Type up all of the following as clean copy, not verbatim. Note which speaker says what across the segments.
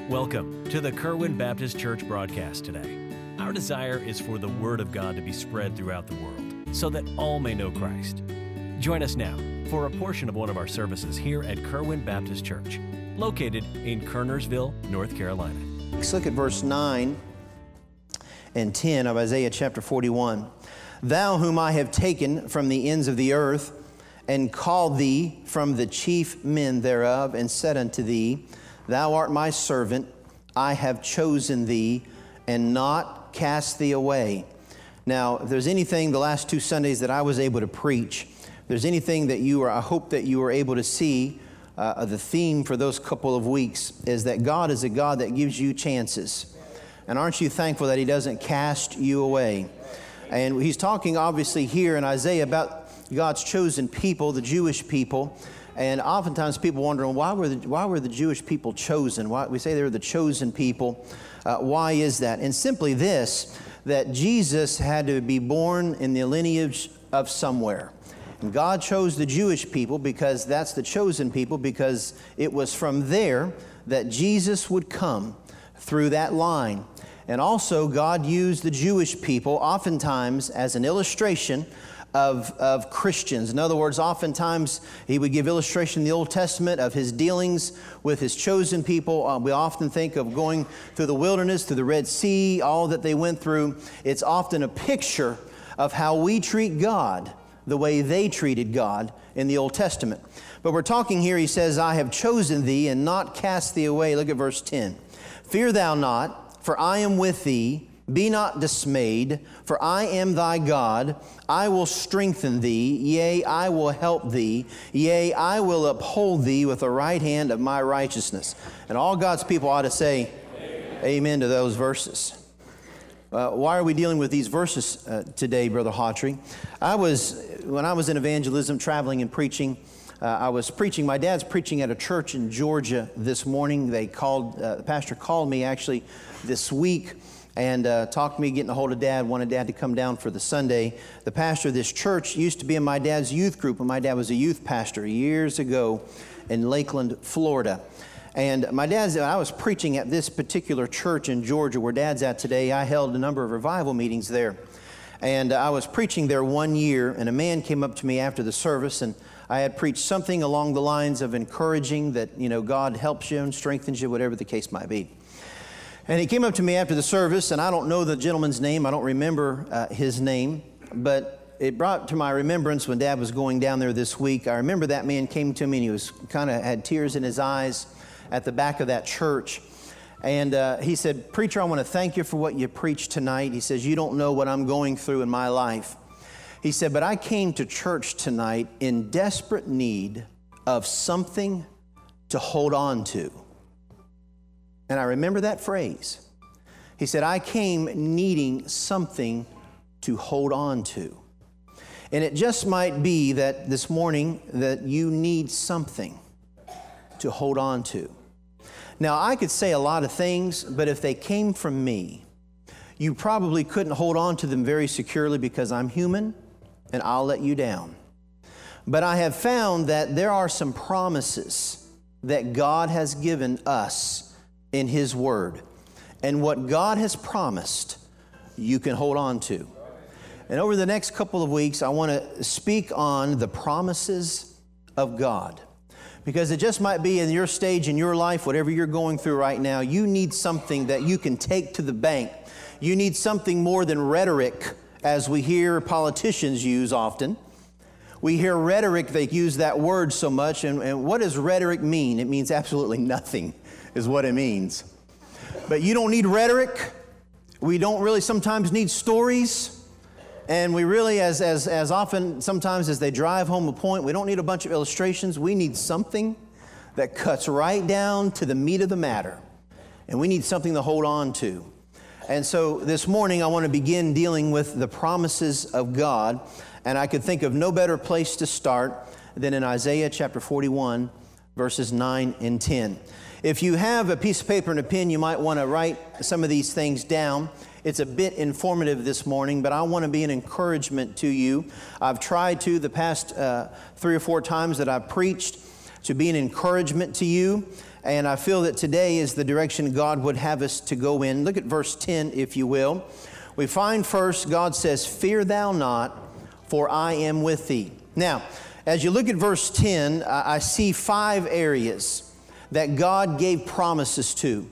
Speaker 1: Welcome to the Kerwin Baptist Church broadcast today. Our desire is for the Word of God to be spread throughout the world so that all may know Christ. Join us now for a portion of one of our services here at Kerwin Baptist Church, located in Kernersville, North Carolina.
Speaker 2: Let's look at verse 9 and 10 of Isaiah chapter 41. Thou whom I have taken from the ends of the earth, and called thee from the chief men thereof, and said unto thee, Thou art my servant, I have chosen thee, and not cast thee away. Now, if there's anything the last two Sundays that I was able to preach, if there's anything that I hope that you were able to see, the theme for those couple of weeks is that God is a God that gives you chances. And aren't you thankful that He doesn't cast you away? And He's talking obviously here in Isaiah about God's chosen people, the Jewish people. And oftentimes people wondering, why were the Jewish people chosen? Why, we say they were the chosen people. Why is that? And simply this, that Jesus had to be born in the lineage of somewhere. And God chose the Jewish people because that's the chosen people, because it was from there that Jesus would come through that line. And also God used the Jewish people oftentimes as an illustration of Christians. In other words, oftentimes He would give illustration in the Old Testament of His dealings with His chosen people. We often think of going through the wilderness, through the Red Sea, all that they went through. It's often a picture of how we treat God the way they treated God in the Old Testament. But we're talking here, He says, I have chosen thee and not cast thee away. Look at verse 10. Fear thou not, for I am with thee. Be not dismayed, for I am thy God. I will strengthen thee, yea, I will help thee, yea, I will uphold thee with the right hand of my righteousness. And all God's people ought to say amen to those verses. Why are we dealing with these verses today, Brother Hawtrey? When I was in evangelism, traveling and preaching, I was preaching. My dad's preaching at a church in Georgia this morning. The pastor called me actually this week and talked to me, getting a hold of Dad, wanted Dad to come down for the Sunday. The pastor of this church used to be in my dad's youth group, and my dad was a youth pastor years ago in Lakeland, Florida. And I was preaching at this particular church in Georgia where Dad's at today. I held a number of revival meetings there. And I was preaching there one year, and a man came up to me after the service, and I had preached something along the lines of encouraging that, God helps you and strengthens you, whatever the case might be. And he came up to me after the service, and I don't know the gentleman's name. I don't remember his name, but it brought to my remembrance when Dad was going down there this week. I remember that man came to me, and he was had tears in his eyes at the back of that church. And he said, Preacher, I want to thank you for what you preached tonight. He says, you don't know what I'm going through in my life. He said, but I came to church tonight in desperate need of something to hold on to. And I remember that phrase. He said, I came needing something to hold on to. And it just might be that this morning that you need something to hold on to. Now, I could say a lot of things, but if they came from me, you probably couldn't hold on to them very securely because I'm human and I'll let you down. But I have found that there are some promises that God has given us in His Word. And what God has promised, you can hold on to. And over the next couple of weeks, I want to speak on the promises of God. Because it just might be in your stage in your life, whatever you're going through right now, you need something that you can take to the bank. You need something more than rhetoric, as we hear politicians use often. We hear rhetoric, they use that word so much, and what does rhetoric mean? It means absolutely nothing, is what it means. But you don't need rhetoric. We don't really sometimes need stories. And we really, as often, sometimes as they drive home a point, we don't need a bunch of illustrations. We need something that cuts right down to the meat of the matter. And we need something to hold on to. And so this morning, I want to begin dealing with the promises of God. And I could think of no better place to start than in Isaiah chapter 41, verses 9 and 10. If you have a piece of paper and a pen, you might want to write some of these things down. It's a bit informative this morning, but I want to be an encouragement to you. I've tried to the past 3 or 4 times that I've preached to be an encouragement to you. And I feel that today is the direction God would have us to go in. Look at verse 10, if you will. We find first, God says, "Fear thou not, for I am with thee." Now, as you look at verse 10, I see 5 areas that God gave promises to.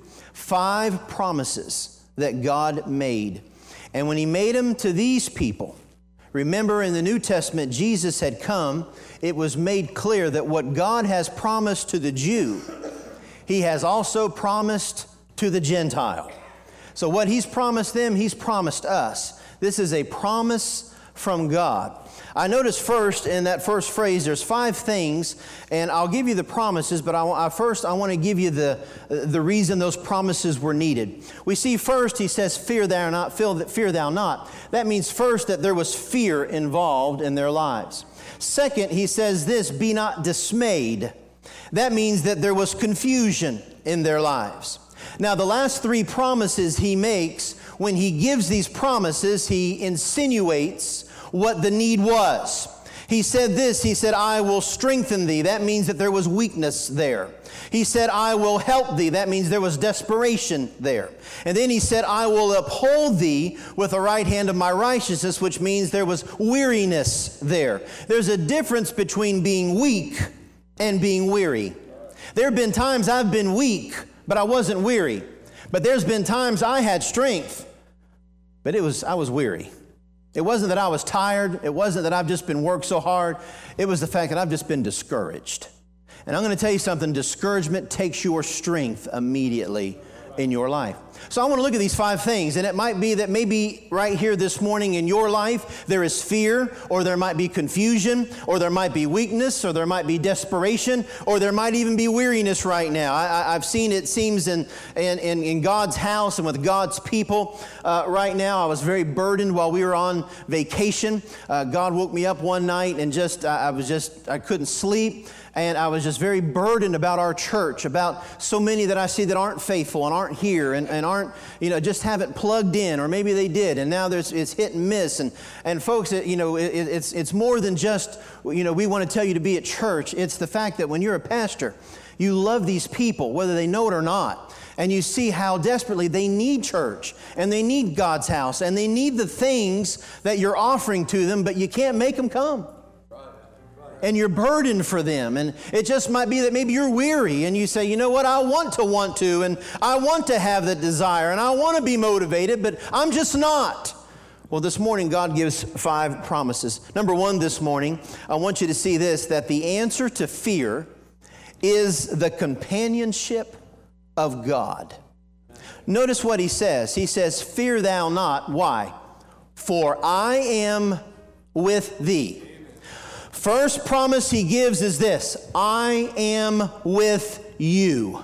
Speaker 2: 5 promises that God made. And when He made them to these people, remember in the New Testament, Jesus had come. It was made clear that what God has promised to the Jew, He has also promised to the Gentile. So what He's promised them, He's promised us. This is a promise from God. I notice first in that first phrase, there's 5 things, and I'll give you the promises, but I want to give you the reason those promises were needed. We see first, He says, fear thou not. That means first that there was fear involved in their lives. Second, He says this, be not dismayed. That means that there was confusion in their lives. Now, the last 3 promises He makes, when He gives these promises, He insinuates what the need was. He said this, He said, I will strengthen thee. That means that there was weakness there. He said, I will help thee. That means there was desperation there. And then He said, I will uphold thee with the right hand of my righteousness, which means there was weariness there. There's a difference between being weak and being weary. There have been times I've been weak, but I wasn't weary. But there's been times I had strength, but I was weary. It wasn't that I was tired. It wasn't that I've just been worked so hard. It was the fact that I've just been discouraged. And I'm going to tell you something. Discouragement takes your strength immediately in your life. So I want to look at these 5 things, and it might be that maybe right here this morning in your life there is fear, or there might be confusion, or there might be weakness, or there might be desperation, or there might even be weariness right now. I've seen it seems in God's house and with God's people right now. I was very burdened while we were on vacation. God woke me up one night and I couldn't sleep. And I was just very burdened about our church, about so many that I see that aren't faithful and aren't here and aren't, just haven't plugged in, or maybe they did, and now it's hit and miss. And folks, it's more than just, we want to tell you to be at church. It's the fact that when you're a pastor, you love these people, whether they know it or not. And you see how desperately they need church, and they need God's house, and they need the things that you're offering to them, but you can't make them come. And you're burdened for them. And it just might be that maybe you're weary and you say, you know what, I want to, and I want to have the desire, and I want to be motivated, but I'm just not. Well, this morning, God gives 5 promises. Number 1 this morning, I want you to see this, that the answer to fear is the companionship of God. Notice what He says. He says, fear thou not. Why? For I am with thee. First promise He gives is this, I am with you.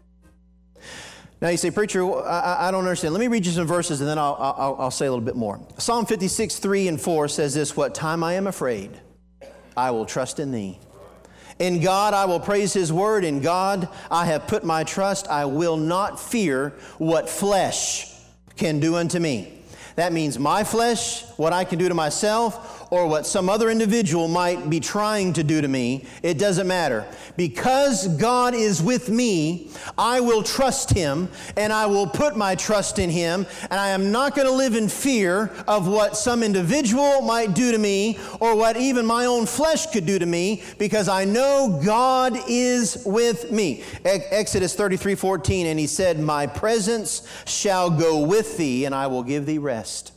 Speaker 2: Now you say, preacher, I don't understand. Let me read you some verses and then I'll say a little bit more. Psalm 56, 3 and 4 says this, what time I am afraid, I will trust in thee. In God I will praise His word. In God I have put my trust. I will not fear what flesh can do unto me. That means my flesh, what I can do to myself, or what some other individual might be trying to do to me, it doesn't matter. Because God is with me, I will trust Him, and I will put my trust in Him, and I am not going to live in fear of what some individual might do to me, or what even my own flesh could do to me, because I know God is with me. Exodus 33:14, and He said, my presence shall go with thee, and I will give thee rest.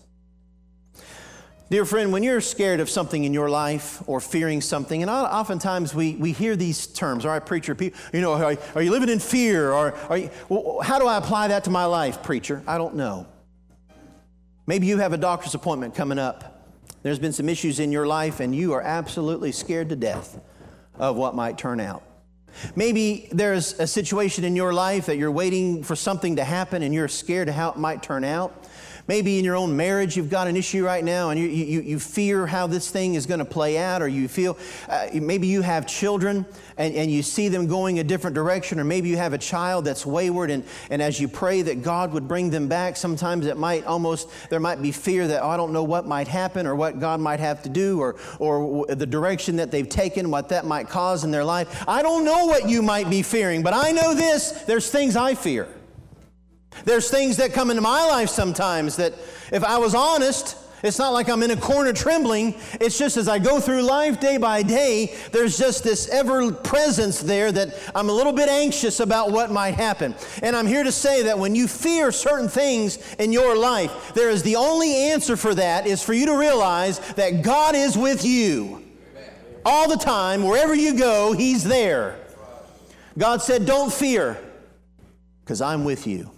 Speaker 2: Dear friend, when you're scared of something in your life or fearing something, and oftentimes we hear these terms, all right, preacher, are you living in fear? Or how do I apply that to my life, preacher? I don't know. Maybe you have a doctor's appointment coming up. There's been some issues in your life and you are absolutely scared to death of what might turn out. Maybe there's a situation in your life that you're waiting for something to happen and you're scared of how it might turn out. Maybe in your own marriage you've got an issue right now and you fear how this thing is going to play out, or you feel, maybe you have children and you see them going a different direction, or maybe you have a child that's wayward, and as you pray that God would bring them back, sometimes there might be fear that, I don't know what might happen or what God might have to do, or the direction that they've taken, what that might cause in their life. I don't know what you might be fearing, but I know this, there's things I fear. There's things that come into my life sometimes that, if I was honest, it's not like I'm in a corner trembling. It's just as I go through life day by day, there's just this ever presence there that I'm a little bit anxious about what might happen. And I'm here to say that when you fear certain things in your life, there is the only answer for that is for you to realize that God is with you. All the time, wherever you go, He's there. God said, don't fear, because I'm with you.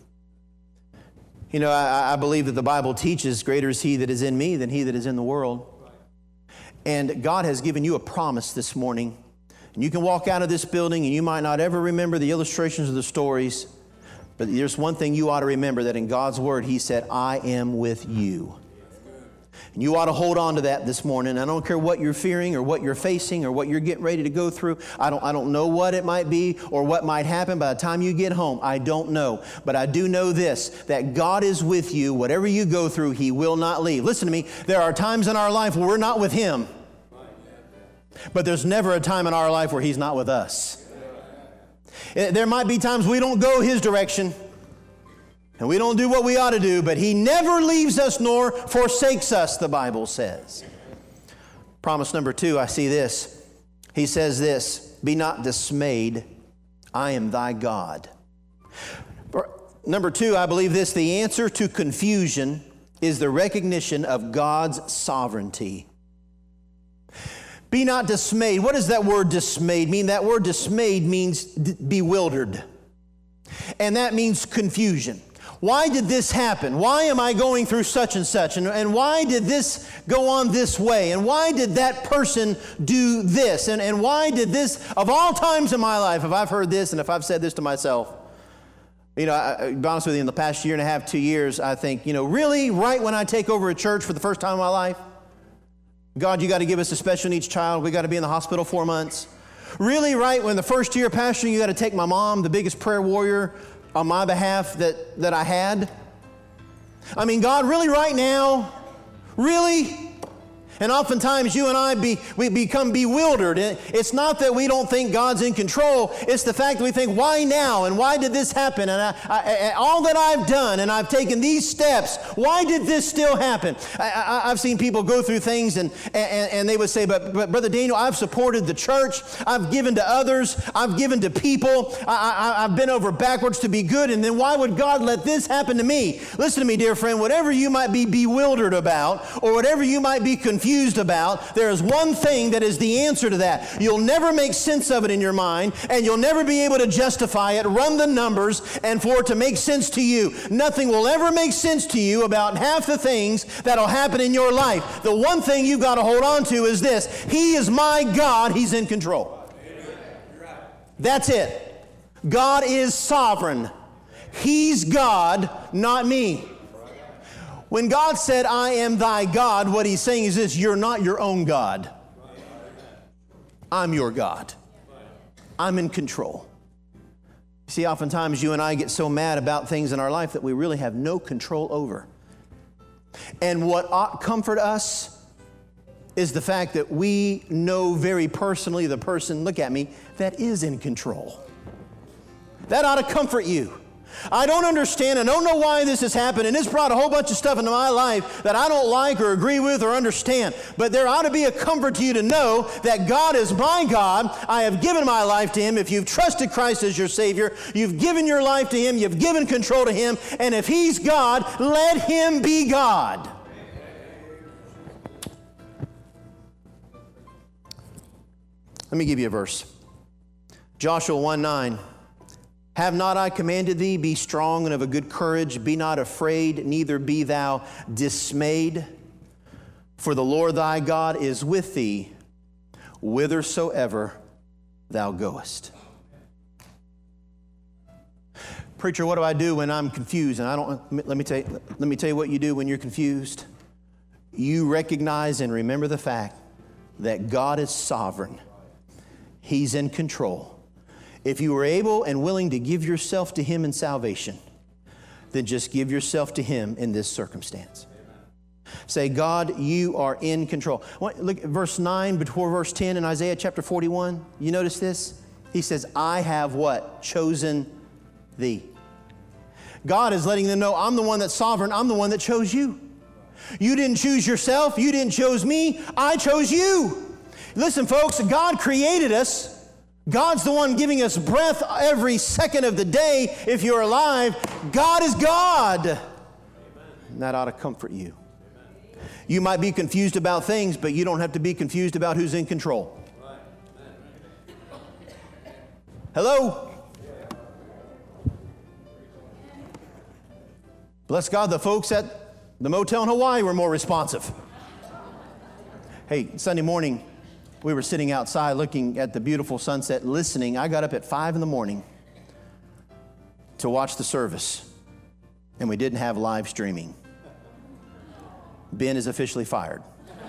Speaker 2: You know, I believe that the Bible teaches, greater is He that is in me than he that is in the world. And God has given you a promise this morning. And you can walk out of this building and you might not ever remember the illustrations or the stories, but there's one thing you ought to remember, that in God's Word He said, I am with you. And you ought to hold on to that this morning. I don't care what you're fearing or what you're facing or what you're getting ready to go through. I don't know what it might be or what might happen by the time you get home. I don't know. But I do know this, that God is with you. Whatever you go through, He will not leave. Listen to me. There are times in our life where we're not with Him. But there's never a time in our life where He's not with us. There might be times we don't go His direction. And we don't do what we ought to do, but He never leaves us nor forsakes us, the Bible says. Promise number 2, I see this. He says this, be not dismayed, I am thy God. Number 2, I believe this, the answer to confusion is the recognition of God's sovereignty. Be not dismayed. What does that word dismayed mean? That word dismayed means bewildered. And that means confusion. Why did this happen? Why am I going through such and such? And why did this go on this way? And why did that person do this? And why did this, of all times in my life, if I've heard this and if I've said this to myself, you know, to be honest with you, in the past year and a half, 2 years, I think, you know, really right when I take over a church for the first time in my life, God, you got to give us a special needs child. We got to be in the hospital 4 months. Really right when the first year pastoring, you got to take my mom, the biggest prayer warrior on my behalf that I had. I mean, God, really right now? Really? And oftentimes you and I, we become bewildered. It's not that we don't think God's in control. It's the fact that we think, why now? And why did this happen? And all that I've done, and I've taken these steps, why did this still happen? I've seen people go through things and they would say, but Brother Daniel, I've supported the church. I've given to others. I've given to people. I've been over backwards to be good. And then why would God let this happen to me? Listen to me, dear friend. Whatever you might be bewildered about or whatever you might be confused about, there is one thing that is the answer to that. You'll never make sense of it in your mind, and you'll never be able to justify it, run the numbers, and for it to make sense to you. Nothing will ever make sense to you about half the things that'll happen in your life. The one thing you've got to hold on to is this: He is my God. He's in control. That's it. God is sovereign. He's God, not me. When God said, I am thy God, what He's saying is this: you're not your own God. I'm your God. I'm in control. See, oftentimes you and I get so mad about things in our life that we really have no control over. And what ought to comfort us is the fact that we know very personally the person, look at me, that is in control. That ought to comfort you. I don't understand. I don't know why this has happened, and it's brought a whole bunch of stuff into my life that I don't like or agree with or understand. But there ought to be a comfort to you to know that God is my God. I have given my life to Him. If you've trusted Christ as your Savior, you've given your life to Him, you've given control to Him, and if He's God, let Him be God. Let me give you a verse. Joshua 1:9. Have not I commanded thee, be strong and of a good courage, be not afraid, neither be thou dismayed. For the Lord thy God is with thee, whithersoever thou goest. Preacher, what do I do when I'm confused? And let me tell you what you do when you're confused. You recognize and remember the fact that God is sovereign. He's in control. If you were able and willing to give yourself to Him in salvation, then just give yourself to Him in this circumstance. Say, God, you are in control. Look at verse 9 before verse 10 in Isaiah chapter 41. You notice this? He says, I have what? Chosen thee. God is letting them know, I'm the one that's sovereign. I'm the one that chose you. You didn't choose yourself. You didn't choose me. I chose you. Listen, folks, God created us. God's the one giving us breath every second of the day. If you're alive, God is God. Amen. And that ought to comfort you. Amen. You might be confused about things, but you don't have to be confused about who's in control. Right. Hello? Bless God, the folks at the motel in Hawaii were more responsive. Hey, Sunday morning, we were sitting outside looking at the beautiful sunset, listening. I got up at 5 in the morning to watch the service, and we didn't have live streaming. Ben is officially fired.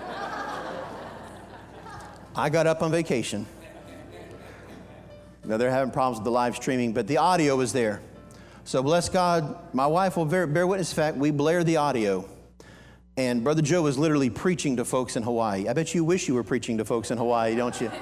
Speaker 2: I got up on vacation. Now, they're having problems with the live streaming, but the audio was there. So bless God, my wife will bear witness to the fact we blared the audio. And Brother Joe was literally preaching to folks in Hawaii. I bet you wish you were preaching to folks in Hawaii, don't you?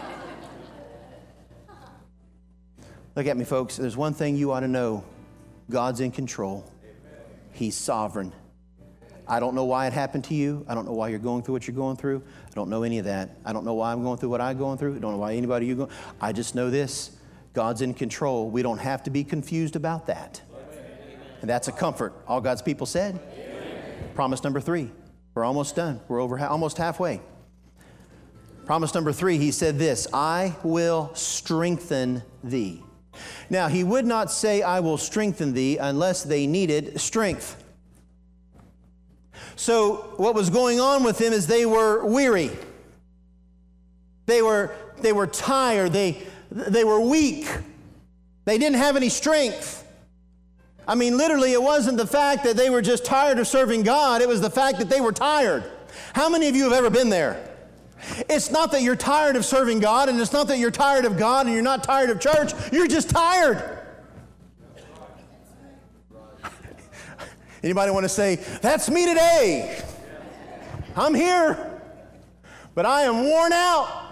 Speaker 2: Look at me, folks. There's one thing you ought to know. God's in control. He's sovereign. I don't know why it happened to you. I don't know why you're going through what you're going through. I don't know any of that. I don't know why I'm going through what I'm going through. I don't know why anybody you go. I just know this. God's in control. We don't have to be confused about that. And that's a comfort. All God's people said. Amen. Promise number 3. We're almost done. We're almost halfway. Promise number 3, He said this, I will strengthen thee. Now, He would not say, I will strengthen thee, unless they needed strength. So what was going on with them is they were weary. They were tired. They were weak. They didn't have any strength. I mean, literally, it wasn't the fact that they were just tired of serving God. It was the fact that they were tired. How many of you have ever been there? It's not that you're tired of serving God, and it's not that you're tired of God and you're not tired of church. You're just tired. Anybody want to say, that's me today? I'm here, but I am worn out.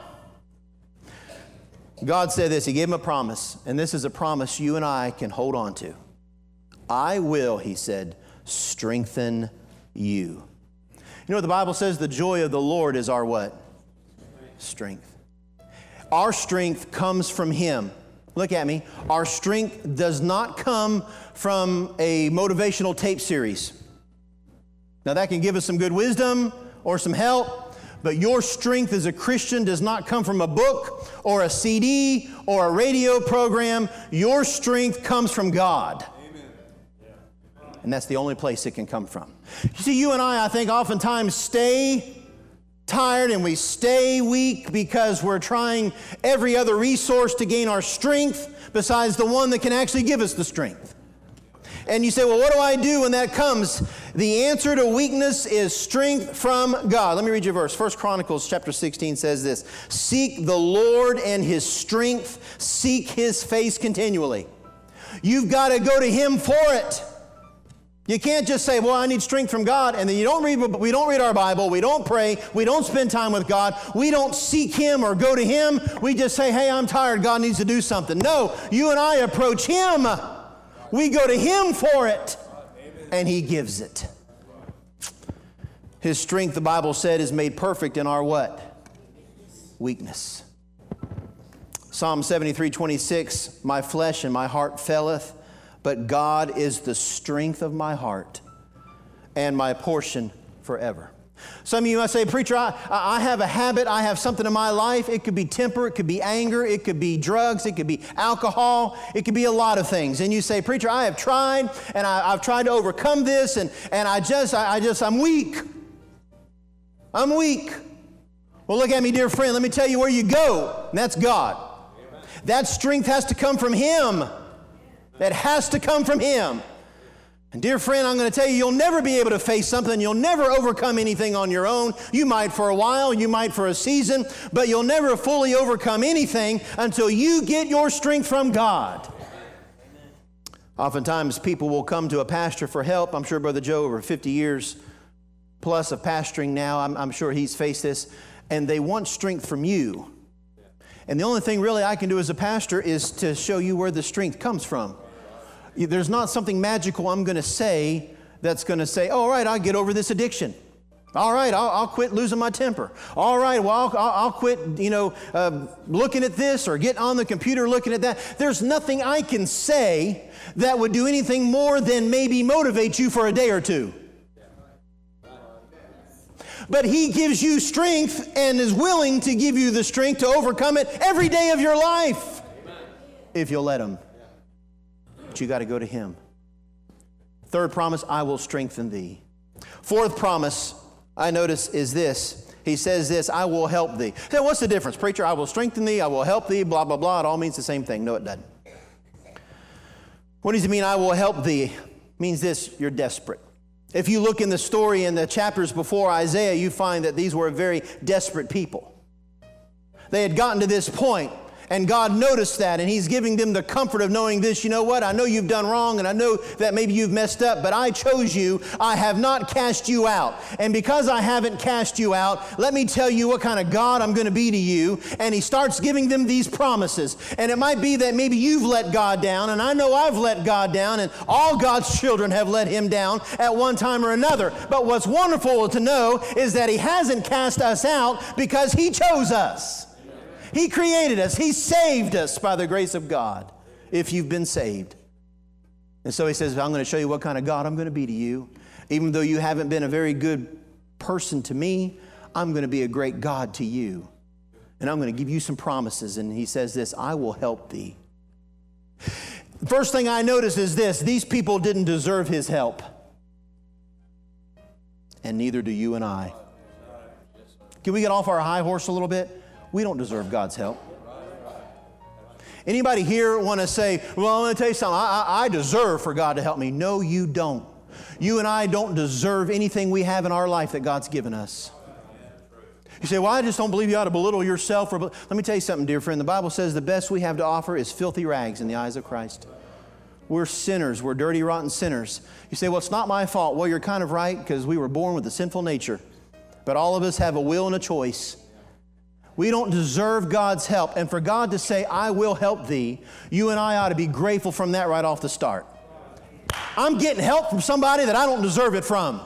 Speaker 2: God said this. He gave him a promise, and this is a promise you and I can hold on to. I will, He said, strengthen you. You know what the Bible says? The joy of the Lord is our what? Strength. Our strength comes from Him. Look at me. Our strength does not come from a motivational tape series. Now that can give us some good wisdom or some help, but your strength as a Christian does not come from a book or a CD or a radio program. Your strength comes from God. And that's the only place it can come from. You see, you and I think, oftentimes stay tired and we stay weak because we're trying every other resource to gain our strength besides the one that can actually give us the strength. And you say, well, what do I do when that comes? The answer to weakness is strength from God. Let me read you a verse. 1 Chronicles chapter 16 says this, seek the Lord and His strength, seek His face continually. You've got to go to Him for it. You can't just say, well, I need strength from God, and then we don't read our Bible, we don't pray, we don't spend time with God, we don't seek Him or go to Him. We just say, hey, I'm tired, God needs to do something. No, you and I approach Him. We go to Him for it, and He gives it. His strength, the Bible said, is made perfect in our what? Weakness. Psalm 73:26, my flesh and my heart faileth, but God is the strength of my heart and my portion forever. Some of you might say, preacher, I have a habit, I have something in my life. It could be temper, it could be anger, it could be drugs, it could be alcohol, it could be a lot of things. And you say, preacher, I have tried, and I've tried to overcome this, and I'm weak. I'm weak. Well, look at me, dear friend, let me tell you where you go, and that's God. Amen. That strength has to come from Him. It has to come from Him. And dear friend, I'm going to tell you, you'll never be able to face something. You'll never overcome anything on your own. You might for a while, you might for a season, but you'll never fully overcome anything until you get your strength from God. Oftentimes, people will come to a pastor for help. I'm sure Brother Joe, over 50 years plus of pastoring now, I'm sure he's faced this, and they want strength from you. And the only thing really I can do as a pastor is to show you where the strength comes from. There's not something magical I'm going to say that's going to say, all right, I'll get over this addiction. All right, I'll quit losing my temper. All right, well, I'll quit, looking at this or get on the computer looking at that. There's nothing I can say that would do anything more than maybe motivate you for a day or two. But He gives you strength and is willing to give you the strength to overcome it every day of your life, if you'll let Him. But you got to go to Him. Third promise, I will strengthen thee. Fourth promise I notice is this. He says this, I will help thee. So what's the difference? Preacher, I will strengthen thee, I will help thee, blah, blah, blah. It all means the same thing. No, it doesn't. What does it mean, I will help thee? It means this, you're desperate. If you look in the story in the chapters before Isaiah, you find that these were very desperate people. They had gotten to this point, and God noticed that, and He's giving them the comfort of knowing this. You know what? I know you've done wrong, and I know that maybe you've messed up, but I chose you. I have not cast you out. And because I haven't cast you out, let me tell you what kind of God I'm going to be to you. And He starts giving them these promises. And it might be that maybe you've let God down, and I know I've let God down, and all God's children have let Him down at one time or another. But what's wonderful to know is that He hasn't cast us out because He chose us. He created us. He saved us by the grace of God, if you've been saved. And so He says, I'm going to show you what kind of God I'm going to be to you. Even though you haven't been a very good person to me, I'm going to be a great God to you. And I'm going to give you some promises. And He says this, I will help thee. The first thing I notice is this, these people didn't deserve His help. And neither do you and I. Can we get off our high horse a little bit? We don't deserve God's help. Anybody here want to say, well, I'm going to tell you something. I deserve for God to help me. No, you don't. You and I don't deserve anything we have in our life that God's given us. You say, well, I just don't believe you ought to belittle yourself. Let me tell you something, dear friend. The Bible says the best we have to offer is filthy rags in the eyes of Christ. We're sinners. We're dirty, rotten sinners. You say, well, it's not my fault. Well, you're kind of right because we were born with a sinful nature. But all of us have a will and a choice. We don't deserve God's help. And for God to say, I will help thee, you and I ought to be grateful from that right off the start. I'm getting help from somebody that I don't deserve it from.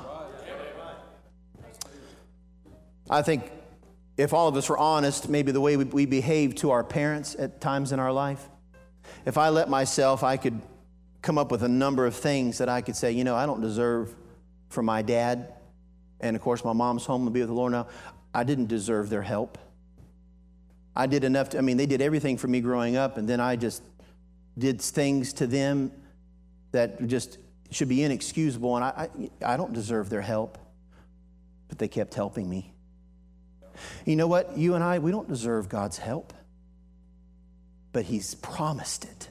Speaker 2: I think if all of us were honest, maybe the way we behave to our parents at times in our life, if I let myself, I could come up with a number of things that I could say, I don't deserve from my dad. And of course, my mom's home and be with the Lord now. I didn't deserve their help. I did enough they did everything for me growing up, and then I just did things to them that just should be inexcusable, and I don't deserve their help, but they kept helping me. You know what? You and I, we don't deserve God's help, but He's promised it.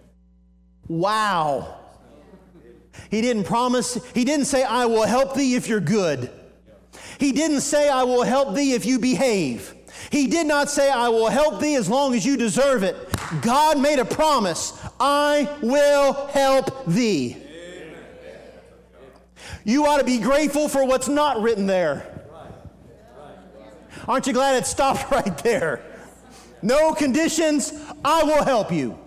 Speaker 2: Wow. He didn't say, I will help thee if you're good. He didn't say, I will help thee if you behave. He did not say, I will help thee as long as you deserve it. God made a promise, I will help thee. You ought to be grateful for what's not written there. Aren't you glad it stopped right there? No conditions, I will help you.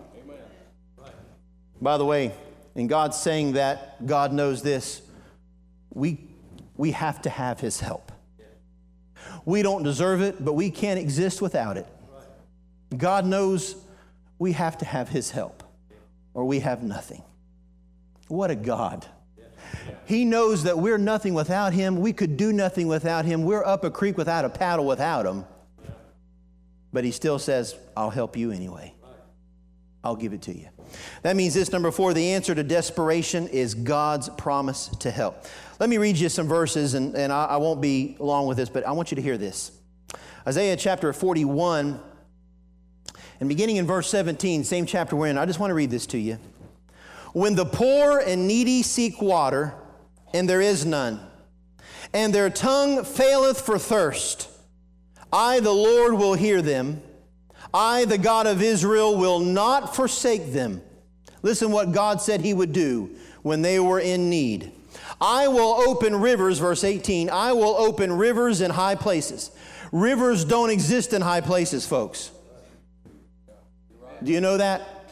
Speaker 2: By the way, in God saying that, God knows this. We have to have His help. We don't deserve it, but we can't exist without it. God knows we have to have His help, or we have nothing. What a God. He knows that we're nothing without Him. We could do nothing without Him. We're up a creek without a paddle without Him. But He still says, I'll help you anyway. I'll give it to you. That means this, number 4, the answer to desperation is God's promise to help. Let me read you some verses, and I won't be long with this, but I want you to hear this. Isaiah chapter 41, and beginning in verse 17, same chapter we're in, I just want to read this to you. when the poor and needy seek water, and there is none, and their tongue faileth for thirst, I, the Lord, will hear them. I, the God of Israel, will not forsake them. Listen what God said He would do when they were in need. I will open rivers, verse 18, I will open rivers in high places. Rivers don't exist in high places, folks. Do you know that?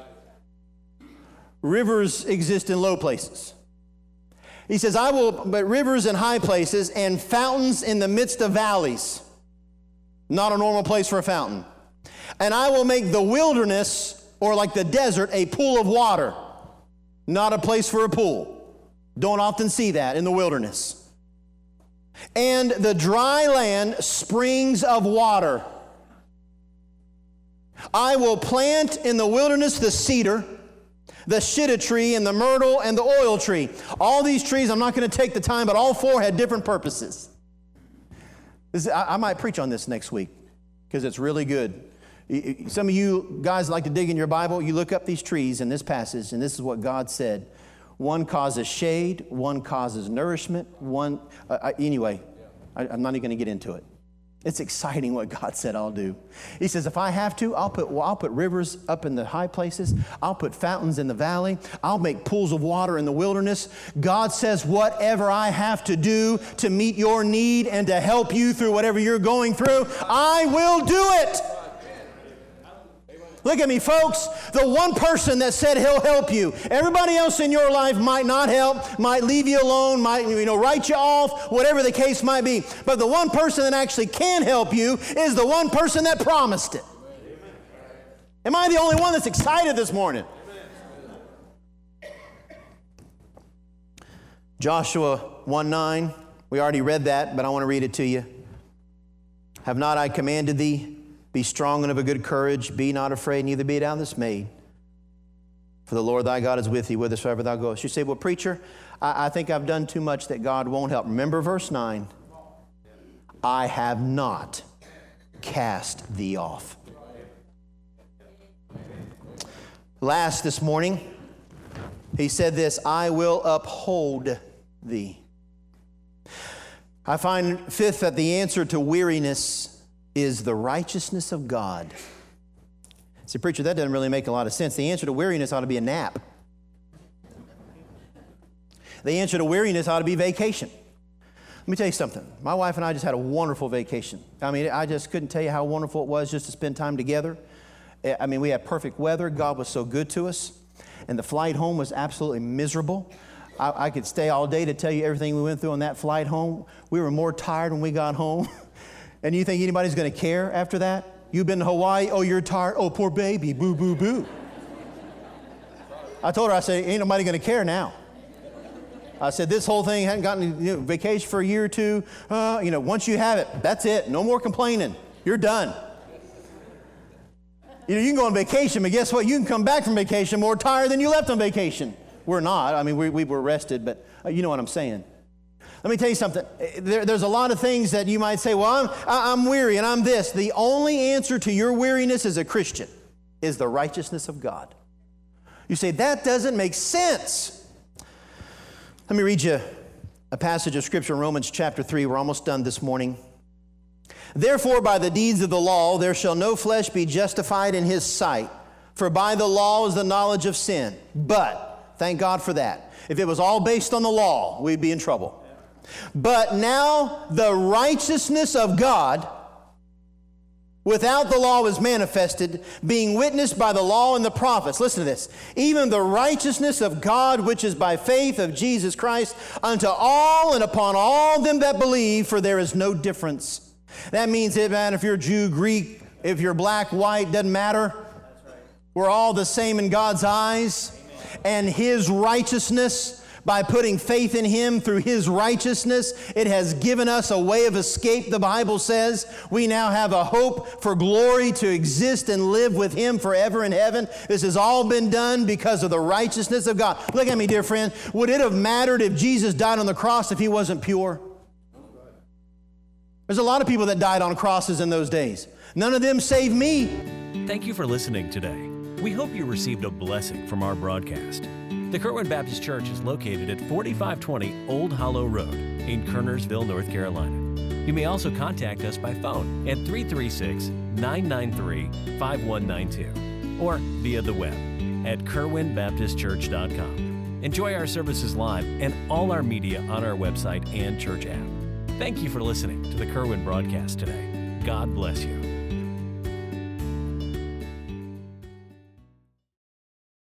Speaker 2: Rivers exist in low places. He says, I will put rivers in high places and fountains in the midst of valleys. Not a normal place for a fountain. And I will make the wilderness, or like the desert, a pool of water. Not a place for a pool. Don't often see that in the wilderness. And the dry land, springs of water. I will plant in the wilderness the cedar, the shittim tree, and the myrtle, and the oil tree. All these trees, I'm not going to take the time, but all four had different purposes. I might preach on this next week because it's really good. Some of you guys like to dig in your Bible. You look up these trees in this passage, and this is what God said. One causes shade, one causes nourishment, anyway, I'm not even going to get into it. It's exciting what God said I'll do. He says, if I have to, I'll put rivers up in the high places. I'll put fountains in the valley. I'll make pools of water in the wilderness. God says, whatever I have to do to meet your need and to help you through whatever you're going through, I will do it. Look at me, folks. The one person that said He'll help you. Everybody else in your life might not help, might leave you alone, might write you off, whatever the case might be. But the one person that actually can help you is the one person that promised it. Am I the only one that's excited this morning? Joshua 1:9. We already read that, but I want to read it to you. Have not I commanded thee? Be strong and of a good courage. Be not afraid, neither be thou dismayed. For the Lord thy God is with thee whithersoever thou goest. You say, well, preacher, I think I've done too much that God won't help. Remember verse 9. I have not cast thee off. Last this morning, he said this, I will uphold thee. I find fifth that the answer to weariness is the righteousness of God. See, preacher, that doesn't really make a lot of sense. The answer to weariness ought to be a nap. The answer to weariness ought to be vacation. Let me tell you something. My wife and I just had a wonderful vacation. I mean, I just couldn't tell you how wonderful it was just to spend time together. I mean, we had perfect weather. God was so good to us. And the flight home was absolutely miserable. I could stay all day to tell you everything we went through on that flight home. We were more tired when we got home. And you think anybody's going to care after that? You've been to Hawaii, oh, you're tired, oh, poor baby, boo, boo, boo. I told her, I said, ain't nobody going to care now. I said, this whole thing hadn't gotten vacation for a year or two. Once you have it, that's it. No more complaining. You're done. You can go on vacation, but guess what? You can come back from vacation more tired than you left on vacation. We're not. I mean, we were rested, but you know what I'm saying. Let me tell you something. There's a lot of things that you might say, well, I'm weary and I'm this. The only answer to your weariness as a Christian is the righteousness of God. You say, that doesn't make sense. Let me read you a passage of Scripture in Romans chapter 3. We're almost done this morning. Therefore, by the deeds of the law, there shall no flesh be justified in his sight. For by the law is the knowledge of sin. But, thank God for that. If it was all based on the law, we'd be in trouble. But now the righteousness of God without the law is manifested, being witnessed by the law and the prophets. Listen to this. Even the righteousness of God, which is by faith of Jesus Christ, unto all and upon all them that believe, for there is no difference. That means, man, if you're Jew, Greek, if you're black, white, doesn't matter. We're all the same in God's eyes. And His righteousness, by putting faith in Him through His righteousness, it has given us a way of escape, the Bible says. We now have a hope for glory to exist and live with Him forever in heaven. This has all been done because of the righteousness of God. Look at me, dear friend. Would it have mattered if Jesus died on the cross if He wasn't pure? There's a lot of people that died on crosses in those days. None of them saved me.
Speaker 1: Thank you for listening today. We hope you received a blessing from our broadcast. The Kerwin Baptist Church is located at 4520 Old Hollow Road in Kernersville, North Carolina. You may also contact us by phone at 336-993-5192 or via the web at kerwinbaptistchurch.com. Enjoy our services live and all our media on our website and church app. Thank you for listening to the Kerwin broadcast today. God bless you.